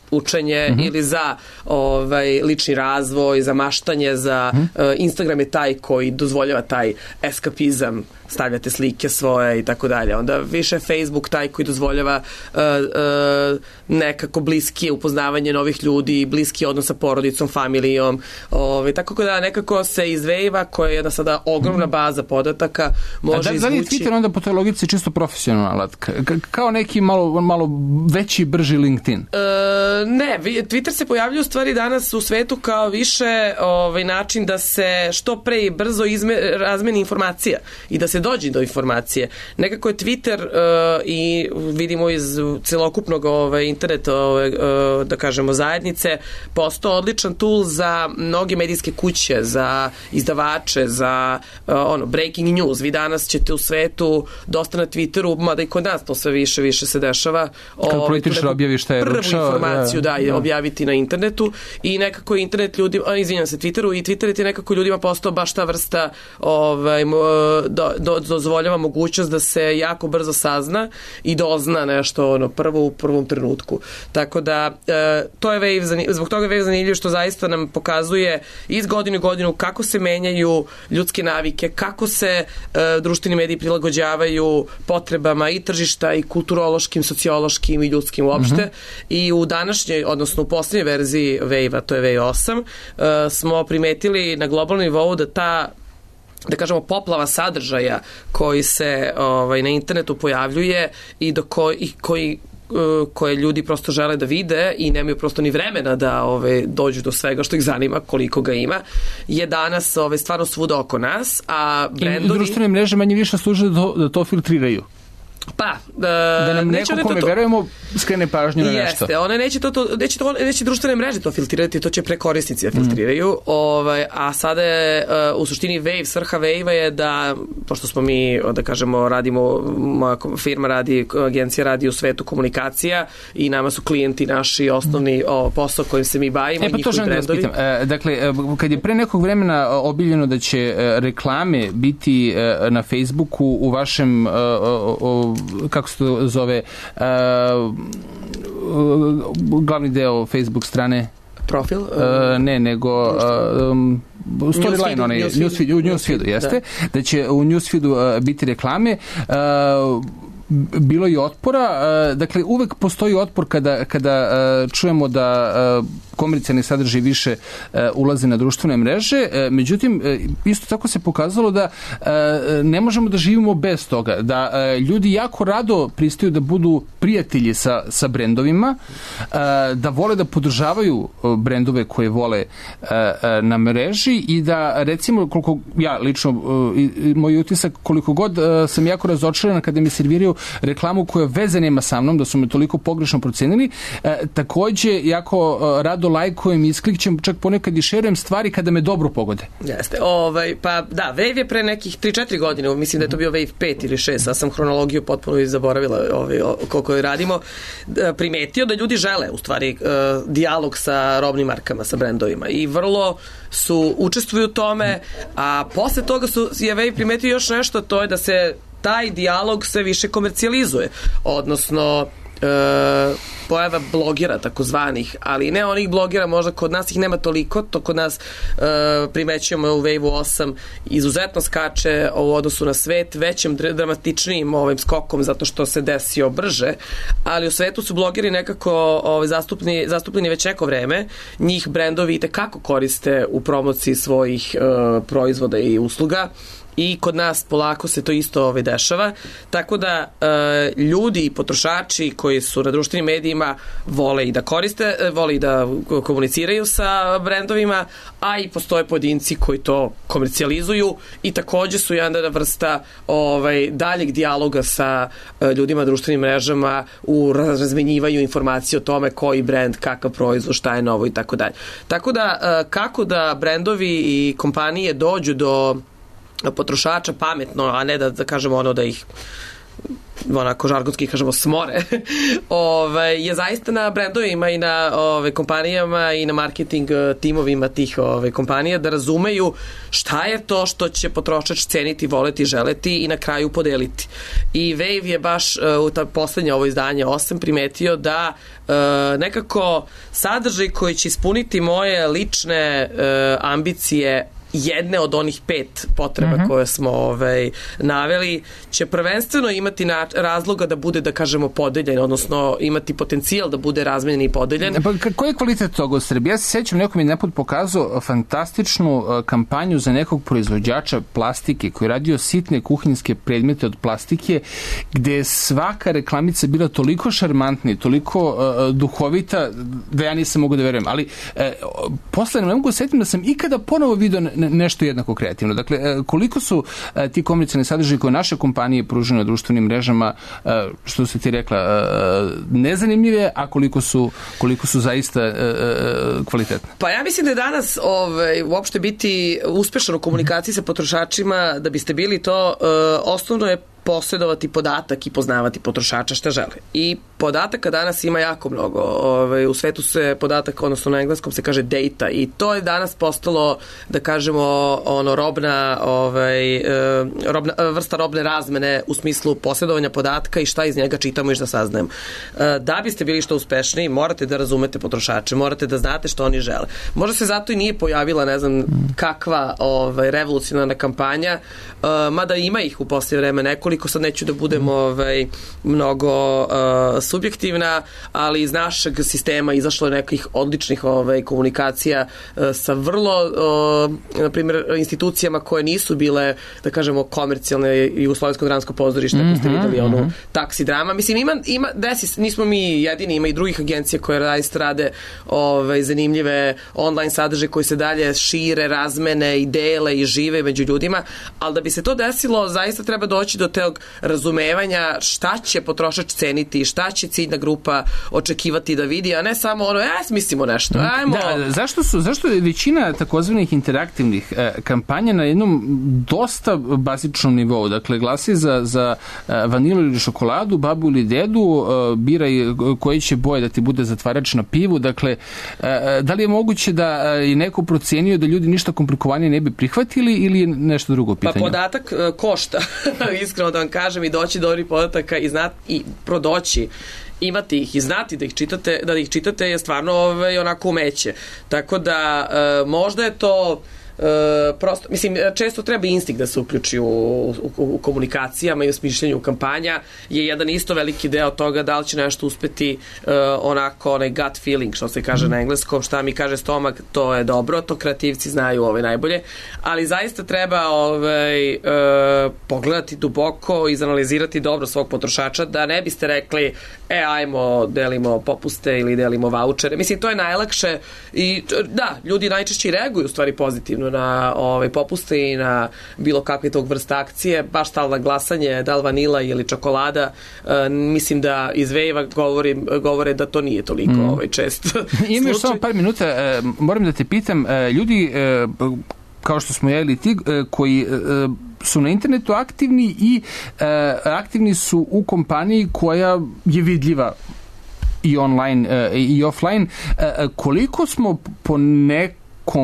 učenje Mhm. ili za ovaj, lični razvoj, za maštanje, za Mhm. uh, Instagram je taj koji dozvoljava taj eskapizam, stavljate slike svoje i tako dalje. Onda više Facebook taj koji dozvoljava uh, uh, nekako bliskije upoznavanje novih ljudi, bliski odnos sa porodicom, familijom. Ovaj, tako da nekako se iz Wave-a, koja je jedna sada ogromna baza podataka, može A da, izvući... da li je Twitter onda po toj logici čisto profesionalan alat? K- kao neki malo, malo veći, brži LinkedIn? E, ne, vi- Twitter se pojavljuje u stvari danas u svetu kao više ovaj, način da se što pre i brzo izme, razmeni informacija i da se dođe do informacije. Nekako je Twitter e, i vidimo iz celokupnog ovaj, interneta ovaj, e, da kažemo zajednice postao odličan tool za mnoge medijske kuće, za izdavače, za e, ono, breaking news. Vi danas ćete u svetu dosta na Twitteru, mada i kod nas to sve više više se dešava. Kad ovaj, političar tu neku objavi šta je prvu ručao, informaciju da, da, je da. objaviti na internetu i nekako je internet ljudima, a, izvinjam se, Twitteru i Twitter je nekako ljudima postao baš ta vrsta ovaj, mo- do, do, dozvoljava mogućnost da se jako brzo sazna i dozna nešto ono, prvo u prvom trenutku. Tako da e, to je Wave, zani- zbog toga je Wave zanimljiv što zaista nam pokazuje iz godine u godinu kako se menjaju ljudske navike, kako se e, društveni mediji prilagođavaju potrebama i tržišta i kulturološkim, sociološkim i ljudskim uopšte. Mhm. I u današnjoj, odnosno u posljednjoj verziji Wave-a, to je Wave osam, uh, smo primetili na globalnom nivou da ta da kažemo poplava sadržaja koji se ovaj, na internetu pojavljuje i do koji, koji uh, koje ljudi prosto žele da vide i nemaju prosto ni vremena da ove, dođu do svega što ih zanima, koliko ga ima, je danas ove, stvarno svuda oko nas, a I brendovi... društvene mreže manje više služe da to, da to filtriraju. Pa, uh, Da nam neće neko one kome to- verujemo skrene pažnju na nešto. Jeste, one neće to, to neće, to, neće društvene mreže to filtrirati, to će pre korisnici da filtriraju. Mm. Ovaj, a sada je uh, u suštini Wave, svrha Wave-a je da, pošto smo mi, da kažemo, radimo, moja firma radi, agencija radi u svetu komunikacija i nama su klijenti naši osnovni o, posao kojim se mi bavimo. E pa to želim da vas pitam. E, dakle, e, kad je pre nekog vremena obiljeno da će e, reklame biti e, na Facebooku u vašem, e, o, o, kako se to zove, e, glavni deo Facebook strane? Profil? E, ne, nego um, storyline, onaj, newsfeed, u newsfeedu, jeste, da. da će u newsfeedu uh, biti reklame. Uh, bilo je otpora, uh, dakle uvek postoji otpor kada, kada uh, čujemo da uh, komercijalni sadržaj više uh, ulaze na društvene mreže, uh, međutim uh, isto tako se pokazalo da uh, ne možemo da živimo bez toga, da uh, ljudi jako rado pristaju da budu prijatelji sa, sa brendovima, uh, da vole da podržavaju uh, brendove koje vole uh, uh, na mreži i da recimo koliko ja lično uh, i, i moj utisak koliko god uh, sam jako razočaran kada mi serviraju reklamu koja veze nema sa mnom, da su me toliko pogrešno procenili, e, takođe jako e, rado lajkujem i isklikćem, čak ponekad i šerujem stvari kada me dobro pogode. Jeste, ovaj, pa da, Wave je pre nekih tri četiri godine, mislim da je to bio Wave pet ili šest, sad sam hronologiju potpuno i zaboravila ovaj, koliko je radimo, primetio da ljudi žele u stvari dijalog sa robnim markama, sa brendovima i vrlo su učestvuju u tome, a posle toga su, je Wave primetio još nešto, to je da se taj dijalog sve više komercijalizuje, odnosno e, pojava blogera takozvanih, ali ne onih blogera, možda kod nas ih nema toliko, to kod nas e, primećujemo u Wave osam izuzetno skače u odnosu na svet, većim dramatičnijim ovim skokom zato što se desio brže, ali u svetu su blogeri nekako ovaj, zastupni, zastupljeni već neko vreme, njih brendovi i tekako koriste u promociji svojih e, proizvoda i usluga i kod nas polako se to isto ovaj, dešava, tako da e, ljudi i potrošači koji su na društvenim medijima vole i da koriste, vole i da komuniciraju sa brendovima, a i postoje pojedinci koji to komercijalizuju i takođe su jedna vrsta ovaj, daljeg dijaloga sa e, ljudima na društvenim mrežama u razmenjivanju informacije o tome koji brend, kakav proizvod, šta je novo i tako dalje. Tako da e, kako da brendovi i kompanije dođu do potrošača pametno, a ne da, da kažemo ono da ih onako žargonski kažemo smore, ove, je zaista na brendovima i na ove, kompanijama i na marketing timovima tih ove, kompanija da razumeju šta je to što će potrošač ceniti, voleti, želeti i na kraju podeliti. I Wave je baš u ta poslednje ovo izdanje osam primetio da e, nekako sadržaj koji će ispuniti moje lične e, ambicije jedne od onih pet potreba mm-hmm. koje smo ovaj, naveli, će prvenstveno imati na, razloga da bude, da kažemo, podeljen, odnosno imati potencijal da bude razmenjen i podeljen. Pa koji je kvalitet toga u Srbiji? Ja se sećam, neko mi je nepod pokazao fantastičnu uh, kampanju za nekog proizvođača plastike koji je radio sitne kuhinjske predmete od plastike, gde je svaka reklamica bila toliko šarmantna i toliko uh, duhovita da ja nisam mogu da verujem. Ali uh, posle ne mogu da setim da sam ikada ponovo vidio nešto jednako kreativno. Dakle, koliko su ti komercijalni sadržaji koje naše kompanije pružaju na društvenim mrežama, što se ti rekla, nezanimljive, a koliko su, koliko su zaista kvalitetne? Pa ja mislim da je danas ovaj, uopšte biti uspešan u komunikaciji sa potrošačima, da biste bili to, osnovno je posjedovati podatak i poznavati potrošača šta žele. I podataka danas ima jako mnogo. Ove, u svetu se podatak, odnosno na engleskom se kaže data, i to je danas postalo, da kažemo, ono robna, ovaj, robna vrsta robne razmene u smislu posjedovanja podatka i šta iz njega čitamo i šta saznajemo. Da biste bili što uspešniji, morate da razumete potrošače, morate da znate što oni žele. Možda se zato i nije pojavila, ne znam kakva ovaj, revolucionarna kampanja, mada ima ih u poslije vreme nekoliko, sad neću da budem ovaj, mnogo uh, subjektivna, ali iz našeg sistema izašlo je nekih odličnih ovaj, komunikacija uh, sa vrlo, uh, na primjer, institucijama koje nisu bile, da kažemo, komercijalne. Jugoslovensko dramsko pozorište, ako ste videli onu mm-hmm. taksi drama. Mislim, ima, ima desi, nismo mi jedini, ima i drugih agencija koje zaista rade ovaj, zanimljive online sadržaje koji se dalje šire, razmene i dele i žive među ljudima, ali da bi se to desilo, zaista treba doći do te razumevanja šta će potrošač ceniti, šta će ciljna grupa očekivati da vidi, a ne samo ono, ja smislimo nešto, ajmo. Da, zašto su, zašto je većina takozvanih interaktivnih e, kampanja na jednom dosta bazičnom nivou, dakle, glasi za, za e, vanilu ili šokoladu, babu ili dedu, e, biraj koji će boje da ti bude zatvarač na pivu, dakle, e, da li je moguće da je neko procenio da ljudi ništa komplikovanije ne bi prihvatili ili je nešto drugo pitanje? Pa podatak e, košta, iskreno da vam kažem, i doći do ovih podataka i, znati, i prodoći imati ih i znati da ih čitate, da ih čitate je stvarno ovaj, onako umeće. Tako da e, možda je to Uh, prosto, mislim, često treba instinkt da se uključi u, u, u komunikacijama i u smišljenju kampanja, je jedan isto veliki deo toga da li će nešto uspeti uh, onako, onaj gut feeling, što se kaže mm. na engleskom, šta mi kaže stomak, to je dobro, to kreativci znaju ovaj najbolje, ali zaista treba ovaj, uh, pogledati duboko, izanalizirati dobro svog potrošača, da ne biste rekli, e, ajmo, delimo popuste ili delimo vaučere. Mislim, to je najlakše i da, ljudi najčešće reaguju u stvari pozitivno na ove popuste i na bilo kakve tog vrsta akcije, baš tal na glasanje, da li vanila ili čokolada, e, mislim da iz Wave-a govore, govore da to nije toliko mm. ovaj, čest. Ima još samo par minuta, e, moram da te pitam, e, ljudi, e, kao što smo jeli ti, e, koji e, su na internetu aktivni i e, aktivni su u kompaniji koja je vidljiva i online e, i offline, e, koliko smo po nekom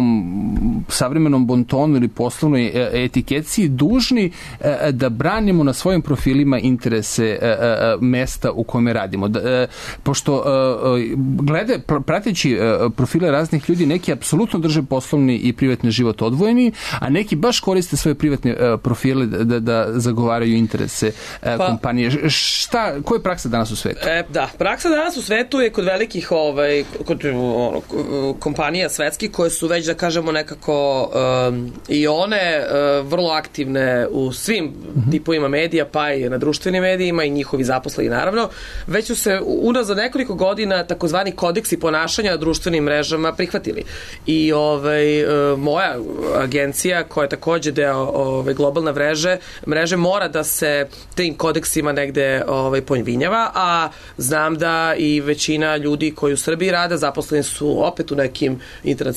savremenom bontonu ili poslovnoj etikeci dužni da branimo na svojim profilima interese mesta u kome radimo. Pošto glede, prateći profile raznih ljudi, neki apsolutno drže poslovni i privatni život odvojeni, a neki baš koriste svoje privatne profile da, da zagovaraju interese pa, kompanije. Šta, koja je praksa danas u svetu? E, da, praksa danas u svetu je kod velikih ovaj, kod, ono, kompanija svetskih koje su već, da kažemo, nekako um, i one uh, vrlo aktivne u svim mm-hmm. tipovima medija, pa i na društvenim medijima i njihovi zaposleni naravno, već su se unazad nekoliko godina takozvani kodeksi ponašanja na društvenim mrežama prihvatili. I ovaj, uh, moja agencija, koja je takođe deo ovaj, globalne mreže, mreže mora da se tim kodeksima negde ovaj, povinjava, a znam da i većina ljudi koji u Srbiji rade zaposleni su opet u nekim internacionalnim kompanijama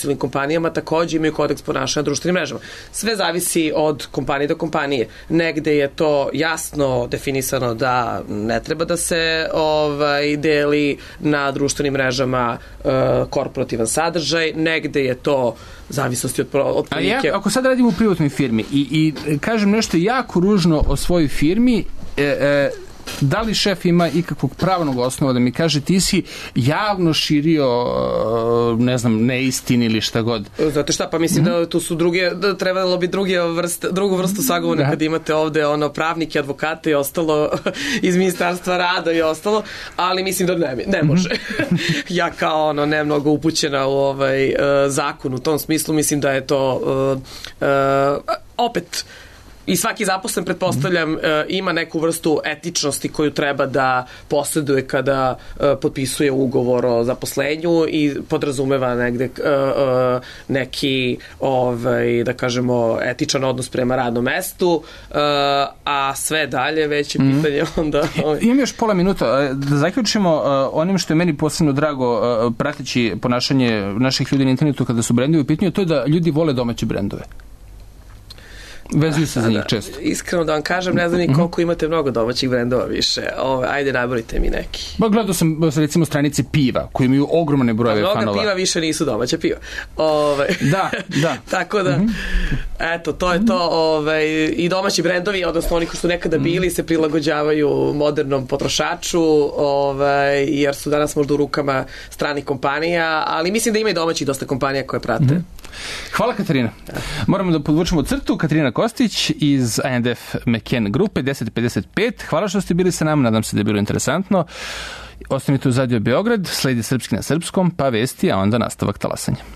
kompanijama takođe imaju kodeks ponašanja na društvenim mrežama. Sve zavisi od kompanije do kompanije. Negde je to jasno definisano da ne treba da se ovaj, deli na društvenim mrežama uh, korporativan sadržaj, negde je to zavisnosti od, od prilike. Ali ja, ako sad radim u privatnoj firmi i, i kažem nešto jako ružno o svojoj firmi, e, e, da li šef ima ikakvog pravnog osnova da mi kaže ti si javno širio ne znam, neistini ili šta god? Znate šta, pa mislim mm-hmm. da tu su druge, da trebalo bi druge vrste, drugu vrstu sagovora da. Kad imate ovde ono, pravnike, advokate i ostalo iz ministarstva rada i ostalo, ali mislim da ne, ne može. Mm-hmm. Ja kao ono, ne mnogo upućena u ovaj uh, zakon u tom smislu, mislim da je to uh, uh, opet i svaki zaposlen, pretpostavljam, mm. ima neku vrstu etičnosti koju treba da posjeduje kada potpisuje ugovor o zaposlenju i podrazumeva negde neki, ovaj, da kažemo, etičan odnos prema radnom mestu, a sve dalje već je pitanje mm. onda... Ovaj. Imam još pola minuta. Da zaključimo onim što je meni posebno drago prateći ponašanje naših ljudi na internetu kada su brendovi u pitanju, to je da ljudi vole domaće brendove. Vezuju se za njih često. Iskreno da vam kažem, ne znam ni koliko imate mnogo domaćih brendova više. Ove, ajde, nabrojite mi neki. Ba, gledao sam recimo stranice piva, koji imaju ogromne brojeve fanova. Mnoga piva više nisu domaća piva. Ove, da, da. Tako da, mm-hmm. eto, to je to. Ove, I domaći brendovi, odnosno oni koji su nekada bili, se prilagođavaju modernom potrošaču, ove, jer su danas možda u rukama stranih kompanija, ali mislim da ima i domaćih dosta kompanija koje prate. Mm-hmm. Hvala, Katarina. Moramo da podvučemo crtu. Katarina Kostić iz A and F McCann grupe deset pedeset pet. Hvala što ste bili sa nama, nadam se da je bilo interesantno. Ostanite uz Radio Beograd, sledi Srpski na srpskom, pa vesti, a onda nastavak talasanja.